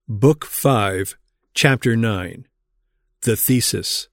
Book 5, Chapter 9. The Thesis.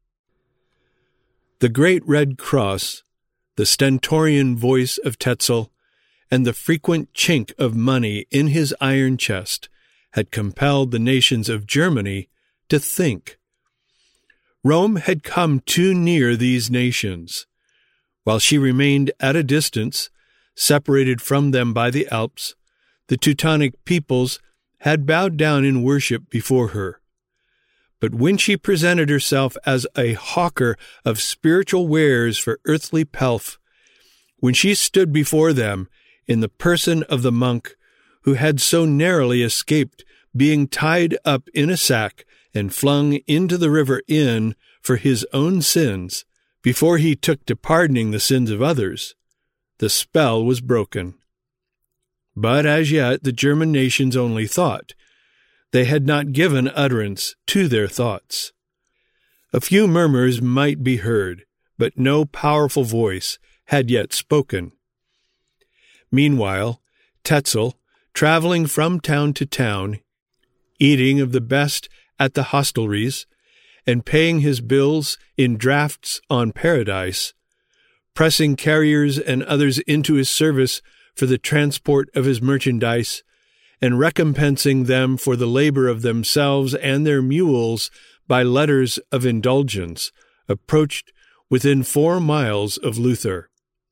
The great red cross, the stentorian voice of Tetzel, and the frequent chink of money in his iron chest had compelled the nations of Germany to think. Rome had come too near these nations. While she remained at a distance, separated from them by the Alps, the Teutonic peoples had bowed down in worship before her. But when she presented herself as a hawker of spiritual wares for earthly pelf, when she stood before them in the person of the monk who had so narrowly escaped being tied up in a sack and flung into the river Inn for his own sins, before he took to pardoning the sins of others, the spell was broken. But as yet the German nations only thought. They had not given utterance to their thoughts. A few murmurs might be heard, but no powerful voice had yet spoken. Meanwhile, Tetzel, traveling from town to town, eating of the best at the hostelries, and paying his bills in drafts on paradise, pressing carriers and others into his service for the transport of his merchandise, and recompensing them for the labor of themselves and their mules by letters of indulgence, approached within 4 miles of Luther.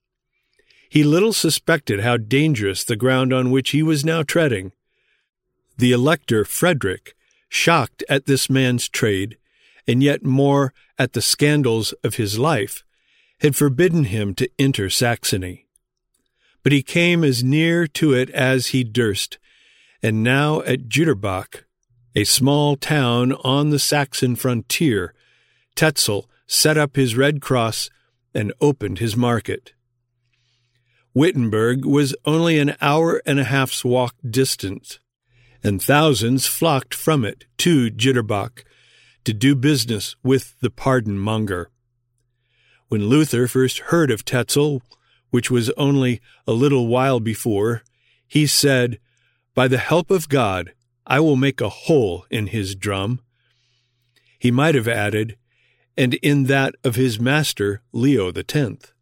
He little suspected how dangerous the ground on which he was now treading. The Elector Frederick, shocked at this man's trade, and yet more at the scandals of his life, had forbidden him to enter Saxony. But he came as near to it as he durst, and now at Jüterbach, a small town on the Saxon frontier, Tetzel set up his red cross and opened his market. Wittenberg was only an hour and a half's walk distant, and thousands flocked from it to Jüterbach to do business with the pardon-monger. When Luther first heard of Tetzel, which was only a little while before, he said, "By the help of God, I will make a hole in his drum." He might have added, "and in that of his master, Leo X."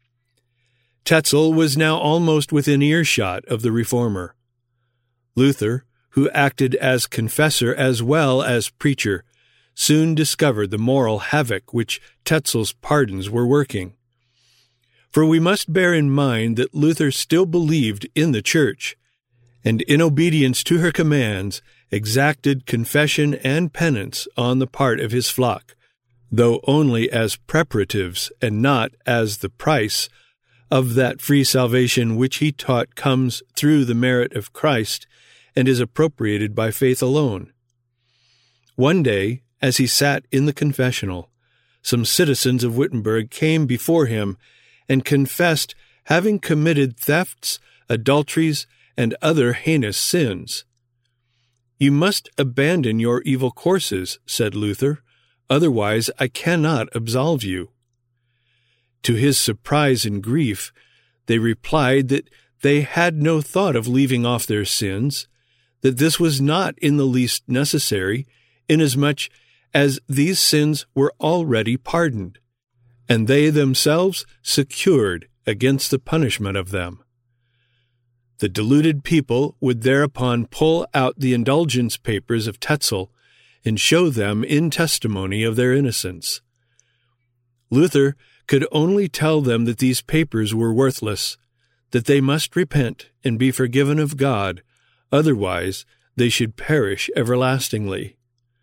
Tetzel was now almost within earshot of the reformer. Luther, who acted as confessor as well as preacher, soon discovered the moral havoc which Tetzel's pardons were working. For we must bear in mind that Luther still believed in the Church, and in obedience to her commands exacted confession and penance on the part of his flock, though only as preparatives and not as the price of that free salvation which he taught comes through the merit of Christ and is appropriated by faith alone. One day, as he sat in the confessional, some citizens of Wittenberg came before him and confessed having committed thefts, adulteries, and other heinous sins. "You must abandon your evil courses," said Luther, "otherwise I cannot absolve you." To his surprise and grief, they replied that they had no thought of leaving off their sins, that this was not in the least necessary, inasmuch as these sins were already pardoned, and they themselves secured against the punishment of them. The deluded people would thereupon pull out the indulgence papers of Tetzel and show them in testimony of their innocence. Luther could only tell them that these papers were worthless, that they must repent and be forgiven of God, otherwise they should perish everlastingly.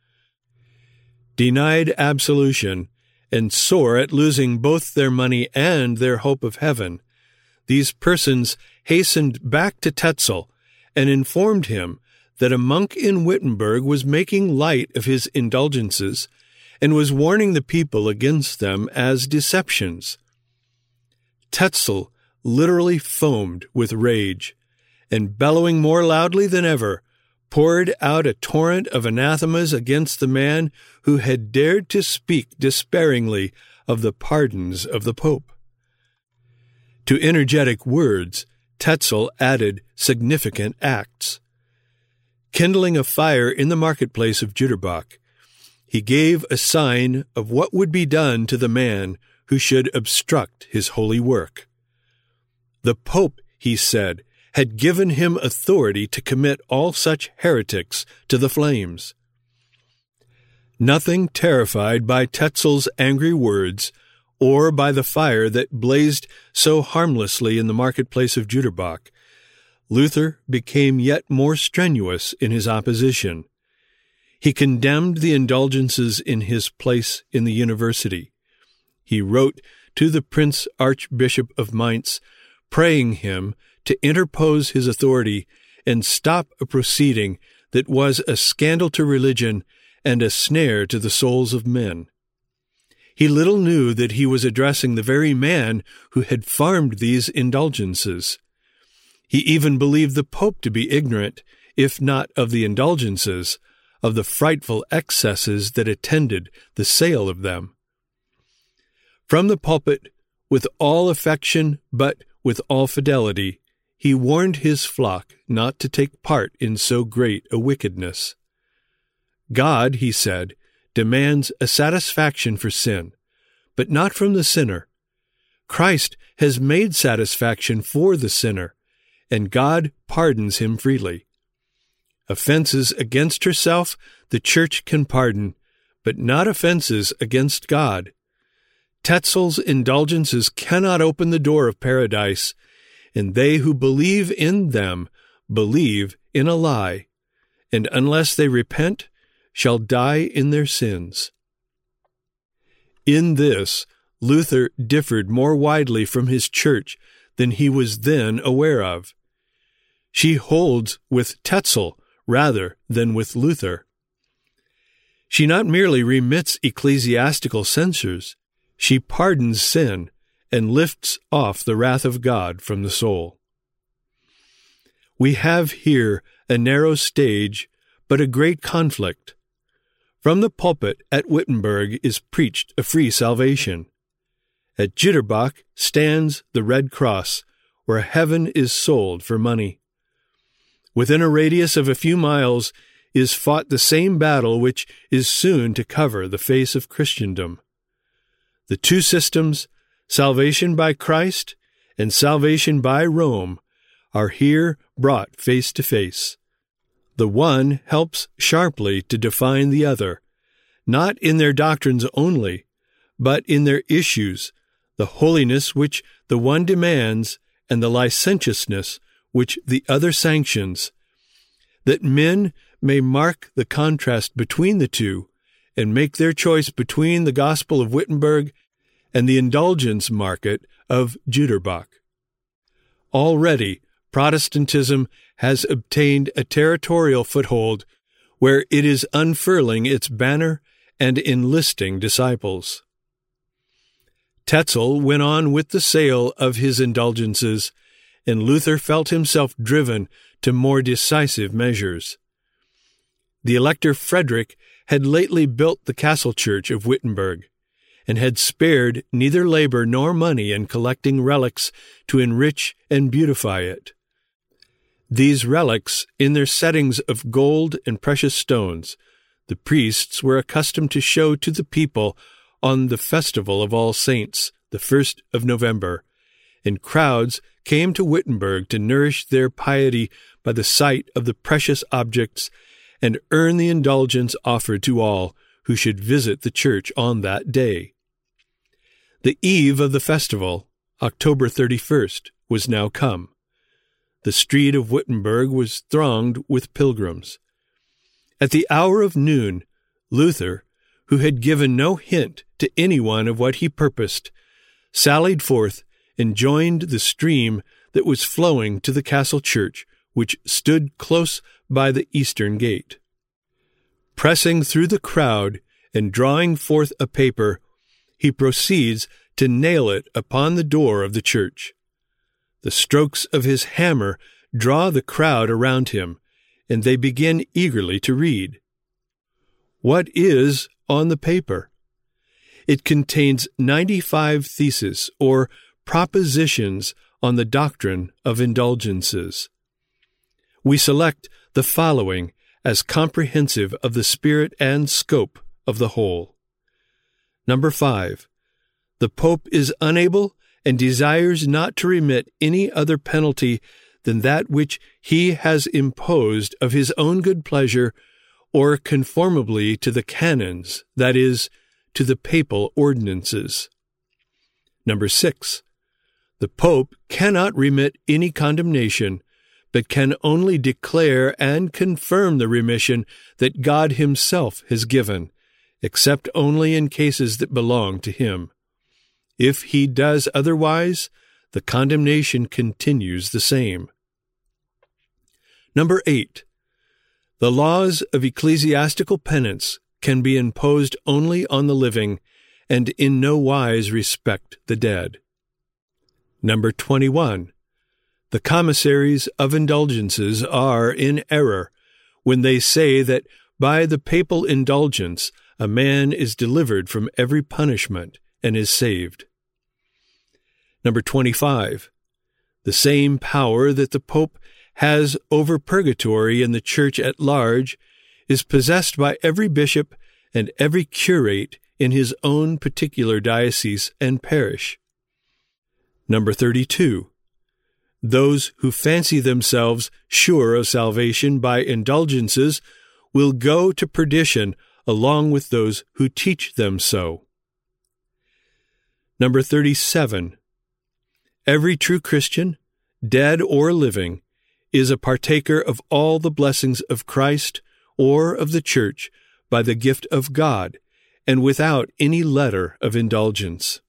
Denied absolution, and sore at losing both their money and their hope of heaven, these persons hastened back to Tetzel and informed him that a monk in Wittenberg was making light of his indulgences and was warning the people against them as deceptions. Tetzel literally foamed with rage, and bellowing more loudly than ever, poured out a torrent of anathemas against the man who had dared to speak despairingly of the pardons of the Pope. To energetic words, Tetzel added significant acts. kindling a fire in the marketplace of Jüterbog, he gave a sign of what would be done to the man who should obstruct his holy work. The Pope, he said, had given him authority to commit all such heretics to the flames. Nothing terrified by Tetzel's angry words, or by the fire that blazed so harmlessly in the marketplace of Jüterbog, Luther became yet more strenuous in his opposition. He condemned the indulgences in his place in the university. He wrote to the Prince Archbishop of Mainz, praying him to interpose his authority and stop a proceeding that was a scandal to religion and a snare to the souls of men. He little knew that he was addressing the very man who had farmed these indulgences. He even believed the Pope to be ignorant, if not of the indulgences, of the frightful excesses that attended the sale of them. From the pulpit, with all affection but with all fidelity, he warned his flock not to take part in so great a wickedness. God, he said, demands a satisfaction for sin, but not from the sinner. Christ has made satisfaction for the sinner, and God pardons him freely. Offenses against herself the Church can pardon, but not offenses against God. Tetzel's indulgences cannot open the door of paradise, and they who believe in them believe in a lie, and unless they repent, shall die in their sins. In this, Luther differed more widely from his church than he was then aware of. She holds with Tetzel rather than with Luther. She not merely remits ecclesiastical censures, she pardons sin and lifts off the wrath of God from the soul. We have here a narrow stage, but a great conflict. From the pulpit at Wittenberg is preached a free salvation. At Jüterbog stands the Red Cross, where heaven is sold for money. Within a radius of a few miles is fought the same battle which is soon to cover the face of Christendom. The two systems, salvation by Christ and salvation by Rome, are here brought face to face. The one helps sharply to define the other, not in their doctrines only, but in their issues, the holiness which the one demands and the licentiousness which the other sanctions, that men may mark the contrast between the two and make their choice between the gospel of Wittenberg and the indulgence market of Jüterbog. Already, Protestantism has obtained a territorial foothold where it is unfurling its banner and enlisting disciples. Tetzel went on with the sale of his indulgences, and Luther felt himself driven to more decisive measures. The Elector Frederick had lately built the castle church of Wittenberg, and had spared neither labor nor money in collecting relics to enrich and beautify it. These relics, in their settings of gold and precious stones, the priests were accustomed to show to the people on the festival of All Saints, the 1st of November, and crowds came to Wittenberg to nourish their piety by the sight of the precious objects and earn the indulgence offered to all who should visit the church on that day. The eve of the festival, October 31st, was now come. The street of Wittenberg was thronged with pilgrims. At the hour of noon, Luther, who had given no hint to anyone of what he purposed, sallied forth and joined the stream that was flowing to the castle church, which stood close by the eastern gate. Pressing through the crowd and drawing forth a paper, he proceeds to nail it upon the door of the church. The strokes of his hammer draw the crowd around him, and they begin eagerly to read. What is on the paper? It contains 95 theses, or propositions, on the doctrine of indulgences. We select the following as comprehensive of the spirit and scope of the whole. Number 5. The Pope is unable and desires not to remit any other penalty than that which he has imposed of his own good pleasure or conformably to the canons, that is, to the papal ordinances. Number 6. The Pope cannot remit any condemnation, but can only declare and confirm the remission that God himself has given, except only in cases that belong to him. If he does otherwise, the condemnation continues the same. Number 8. The laws of ecclesiastical penance can be imposed only on the living and in no wise respect the dead. Number 21. The commissaries of indulgences are in error when they say that by the papal indulgence a man is delivered from every punishment and is saved. Number 25. The same power that the Pope has over purgatory in the Church at large is possessed by every bishop and every curate in his own particular diocese and parish. Number 32. Those who fancy themselves sure of salvation by indulgences will go to perdition along with those who teach them so. Number 37. Every true Christian, dead or living, is a partaker of all the blessings of Christ or of the Church by the gift of God, and without any letter of indulgence.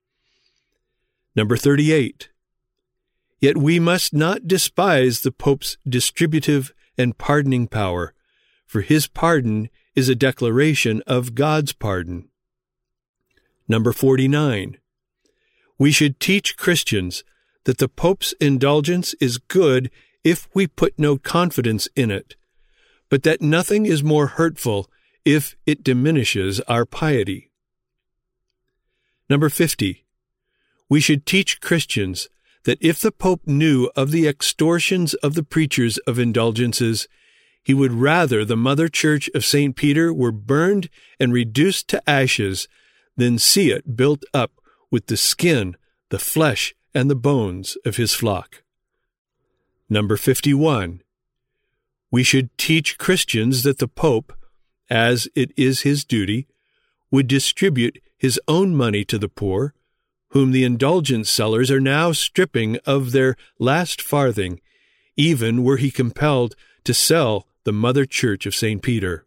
Number 38. Yet we must not despise the Pope's distributive and pardoning power, for his pardon is a declaration of God's pardon. Number 49. We should teach Christians that the Pope's indulgence is good if we put no confidence in it, but that nothing is more hurtful if it diminishes our piety. Number 50. We should teach Christians that if the Pope knew of the extortions of the preachers of indulgences, he would rather the Mother Church of St. Peter were burned and reduced to ashes than see it built up with the skin, the flesh, and the bones of his flock. Number 51. We should teach Christians that the Pope, as it is his duty, would distribute his own money to the poor, whom the indulgence sellers are now stripping of their last farthing, even were he compelled to sell the Mother Church of St. Peter.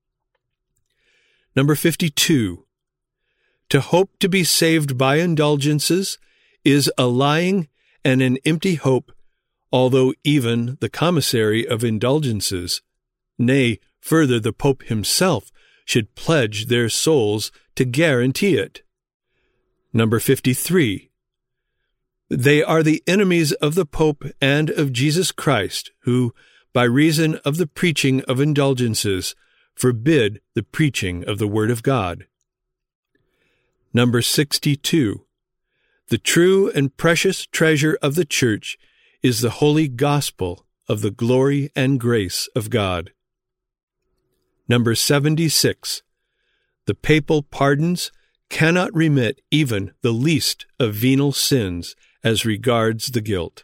Number 52. To hope to be saved by indulgences is a lying and an empty hope, although even the commissary of indulgences, nay, further the Pope himself, should pledge their souls to guarantee it. Number 53. They are the enemies of the Pope and of Jesus Christ, who, by reason of the preaching of indulgences, forbid the preaching of the Word of God. Number 62. The true and precious treasure of the Church is the holy gospel of the glory and grace of God. Number 76. The papal pardons cannot remit even the least of venal sins as regards the guilt.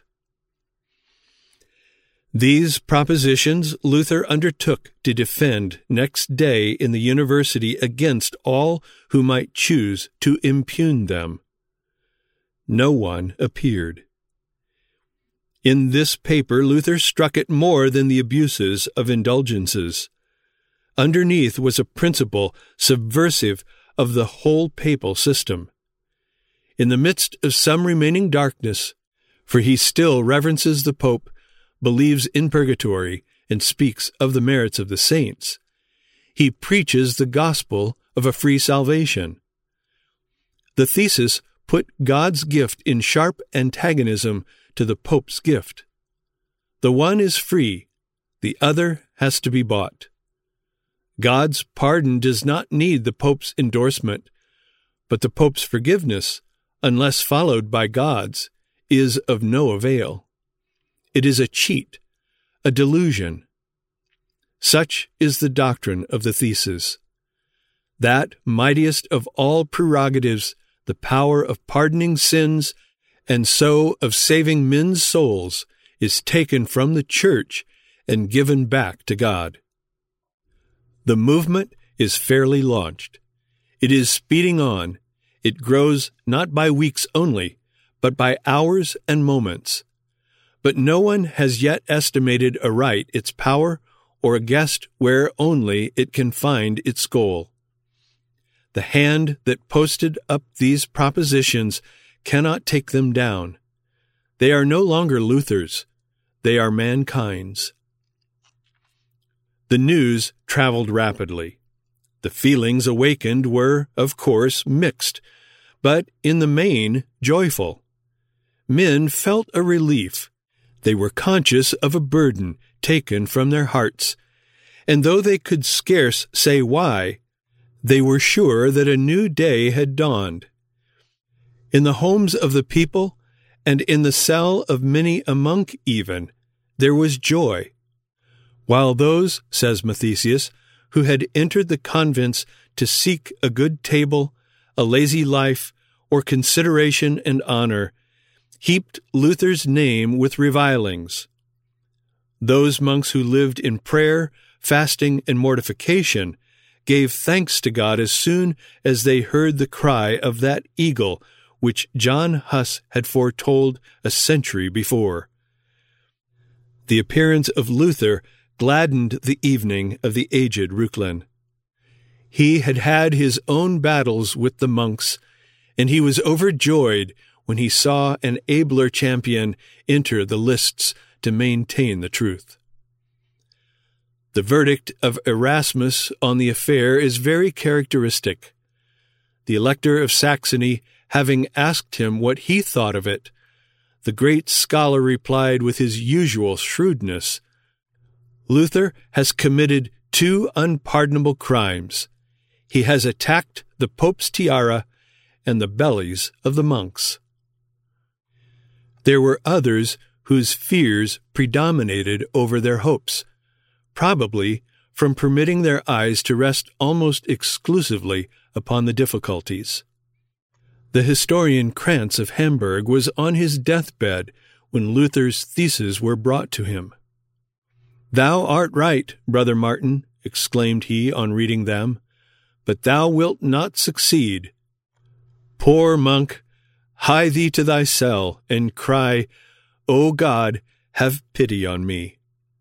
These propositions Luther undertook to defend next day in the university against all who might choose to impugn them. No one appeared. In this paper, Luther struck at more than the abuses of indulgences. Underneath was a principle subversive of the whole papal system. In the midst of some remaining darkness, for he still reverences the Pope, believes in purgatory, and speaks of the merits of the saints, he preaches the gospel of a free salvation. The thesis put God's gift in sharp antagonism to the Pope's gift. The one is free, the other has to be bought. God's pardon does not need the Pope's endorsement, but the Pope's forgiveness, unless followed by God's, is of no avail. It is a cheat, a delusion. Such is the doctrine of the thesis. That mightiest of all prerogatives, the power of pardoning sins and so of saving men's souls, is taken from the Church and given back to God. The movement is fairly launched. It is speeding on. It grows not by weeks only, but by hours and moments. But no one has yet estimated aright its power or guessed where only it can find its goal. The hand that posted up these propositions cannot take them down. They are no longer Luther's. They are mankind's. The news traveled rapidly. The feelings awakened were, of course, mixed, but in the main joyful. Men felt a relief. They were conscious of a burden taken from their hearts, and though they could scarce say why, they were sure that a new day had dawned. In the homes of the people, and in the cell of many a monk even, there was joy. While those, says Mathesius, who had entered the convents to seek a good table, a lazy life, or consideration and honor, heaped Luther's name with revilings. Those monks who lived in prayer, fasting, and mortification gave thanks to God as soon as they heard the cry of that eagle which John Huss had foretold a century before. The appearance of Luther gladdened the evening of the aged Reuchlin. He had had his own battles with the monks, and he was overjoyed when he saw an abler champion enter the lists to maintain the truth. The verdict of Erasmus on the affair is very characteristic. The Elector of Saxony, having asked him what he thought of it, the great scholar replied with his usual shrewdness, "Luther has committed two unpardonable crimes. He has attacked the Pope's tiara and the bellies of the monks." There were others whose fears predominated over their hopes, probably from permitting their eyes to rest almost exclusively upon the difficulties. The historian Krantz of Hamburg was on his deathbed when Luther's theses were brought to him. "Thou art right, Brother Martin," exclaimed he on reading them, "but thou wilt not succeed. Poor monk, hie thee to thy cell, and cry, O God, have pity on me."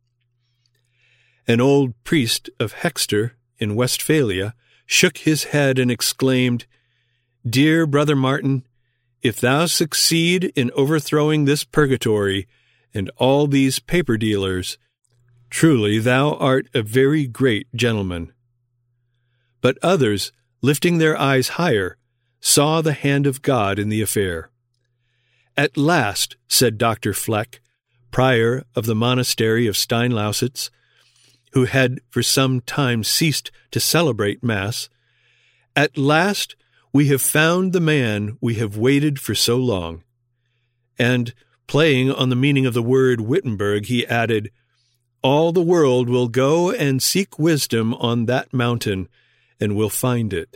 An old priest of Hexter, in Westphalia, shook his head and exclaimed, "Dear Brother Martin, if thou succeed in overthrowing this purgatory and all these paper dealers, truly thou art a very great gentleman." But others, lifting their eyes higher, saw the hand of God in the affair. "At last," said Dr. Fleck, prior of the monastery of Steinlausitz, who had for some time ceased to celebrate Mass, "at last we have found the man we have waited for so long." And, playing on the meaning of the word Wittenberg, he added, "All the world will go and seek wisdom on that mountain, and will find it."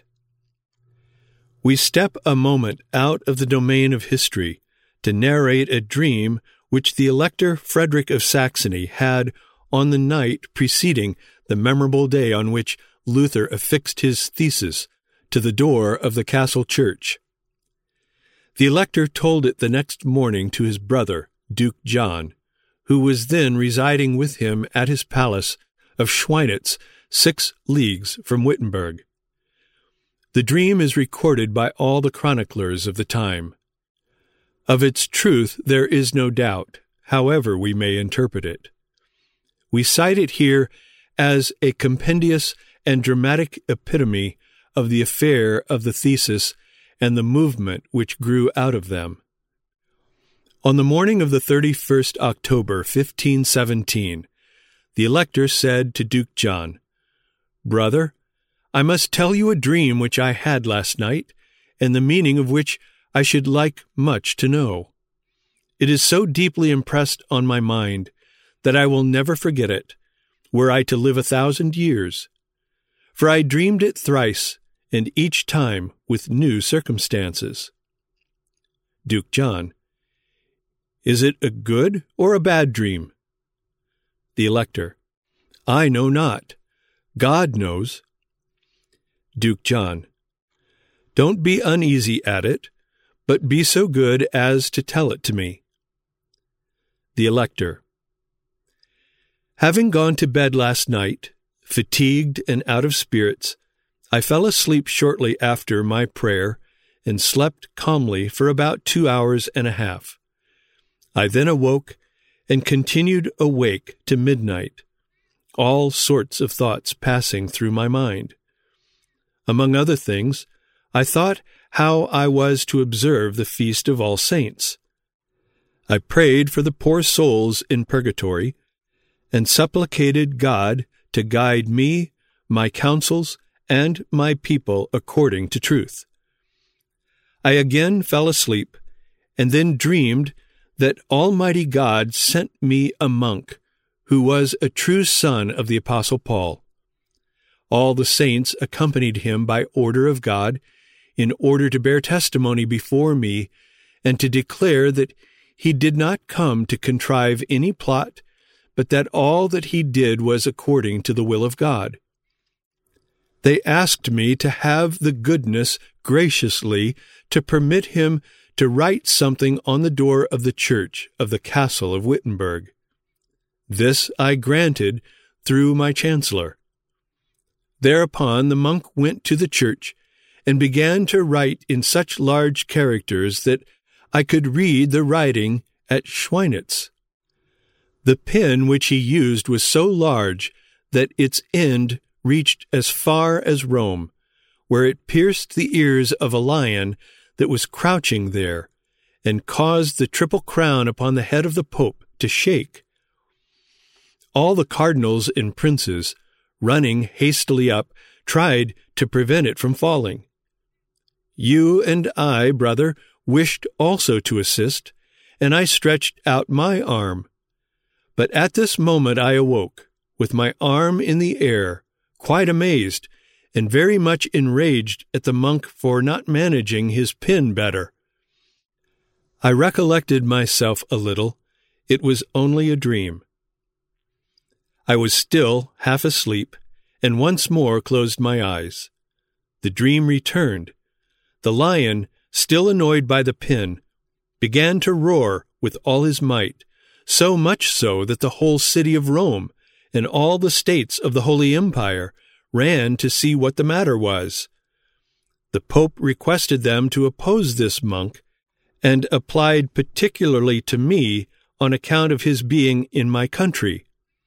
We step a moment out of the domain of history to narrate a dream which the Elector Frederick of Saxony had on the night preceding the memorable day on which Luther affixed his thesis to the door of the castle church. The Elector told it the next morning to his brother, Duke John, who was then residing with him at his palace of Schweinitz, 6 leagues from Wittenberg. The dream is recorded by all the chroniclers of the time. Of its truth there is no doubt, however we may interpret it. We cite it here as a compendious and dramatic epitome of the affair of the thesis and the movement which grew out of them. On the morning of the 31st October, 1517, the Elector said to Duke John, "Brother, I must tell you a dream which I had last night, and the meaning of which I should like much to know. It is so deeply impressed on my mind that I will never forget it, were I to live 1,000 years. For I dreamed it thrice, and each time with new circumstances. Duke John. Is it a good or a bad dream? The Elector. I know not. God knows. Duke John. Don't be uneasy at it, but be so good as to tell it to me. The Elector. Having gone to bed last night, fatigued and out of spirits, I fell asleep shortly after my prayer and slept calmly for about 2 hours and a half. I then awoke and continued awake to midnight, all sorts of thoughts passing through my mind. Among other things, I thought how I was to observe the Feast of All Saints. I prayed for the poor souls in purgatory, and supplicated God to guide me, my counsels, and my people according to truth. I again fell asleep, and then dreamed that Almighty God sent me a monk, who was a true son of the Apostle Paul. All the saints accompanied him by order of God, in order to bear testimony before me, and to declare that he did not come to contrive any plot, but that all that he did was according to the will of God. They asked me to have the goodness graciously to permit him to write something on the door of the church of the castle of Wittenberg. This I granted through my chancellor. Thereupon the monk went to the church and began to write in such large characters that I could read the writing at Schweinitz. The pen which he used was so large that its end reached as far as Rome, where it pierced the ears of a lion that was crouching there, and caused the triple crown upon the head of the Pope to shake. All the cardinals and princes, running hastily up, tried to prevent it from falling. You and I, brother, wished also to assist, and I stretched out my arm. But at this moment I awoke, with my arm in the air, quite amazed, and very much enraged at the monk for not managing his pen better. I recollected myself a little. It was only a dream. I was still half asleep, and once more closed my eyes. The dream returned. The lion, still annoyed by the pen, began to roar with all his might, so much so that the whole city of Rome and all the states of the Holy Empire ran to see what the matter was. The Pope requested them to oppose this monk, and applied particularly to me on account of his being in my country.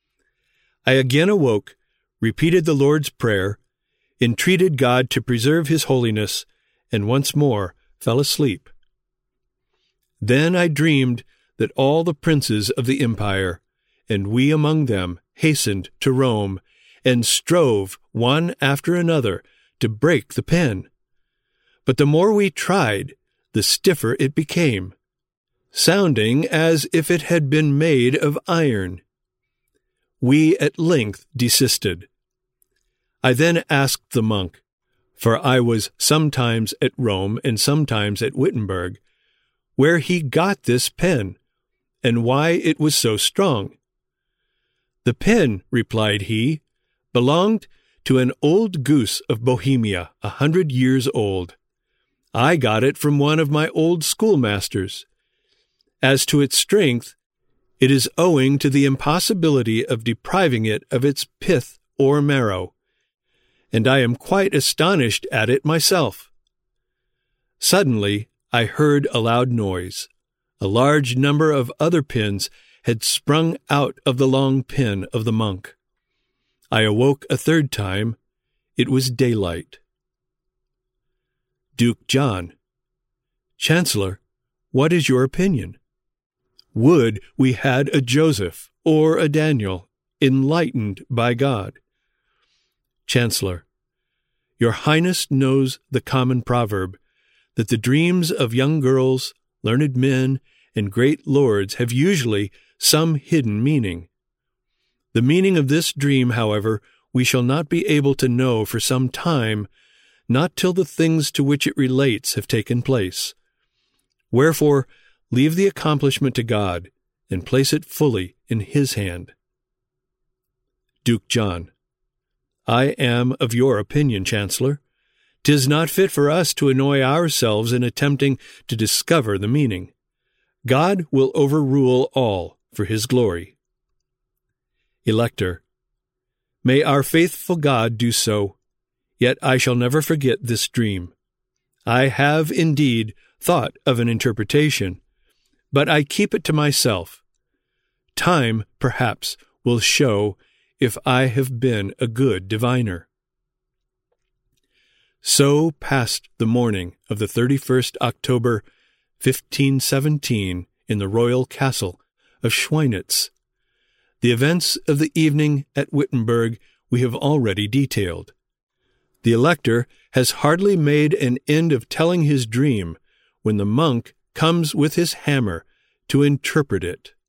I again awoke, repeated the Lord's Prayer, entreated God to preserve his holiness, and once more fell asleep. Then I dreamed that all the princes of the empire, and we among them, hastened to Rome, and strove, one after another, to break the pen. But the more we tried, the stiffer it became, sounding as if it had been made of iron. We at length desisted. I then asked the monk, for I was sometimes at Rome and sometimes at Wittenberg, where he got this pen, and why it was so strong. The pen, replied he, belonged to an old goose of Bohemia, 100 years old. I got it from one of my old schoolmasters. As to its strength, it is owing to the impossibility of depriving it of its pith or marrow, and I am quite astonished at it myself. Suddenly I heard a loud noise. A large number of other pins had sprung out of the long pen of the monk. I awoke a third time. It was daylight. Duke John. Chancellor, what is your opinion? Would we had a Joseph or a Daniel, enlightened by God. Chancellor. Your Highness knows the common proverb, that the dreams of young girls, learned men, and great lords have usually some hidden meaning. The meaning of this dream, however, we shall not be able to know for some time, not till the things to which it relates have taken place. Wherefore, leave the accomplishment to God, and place it fully in His hand. Duke John. I am of your opinion, Chancellor. 'Tis not fit for us to annoy ourselves in attempting to discover the meaning. God will overrule all for His glory. Elector. May our faithful God do so, yet I shall never forget this dream. I have indeed thought of an interpretation, but I keep it to myself. Time, perhaps, will show if I have been a good diviner. So passed the morning of the 31st October, 1517, in the royal castle of Schweinitz. The events of the evening at Wittenberg we have already detailed. The Elector has hardly made an end of telling his dream when the monk comes with his hammer to interpret it.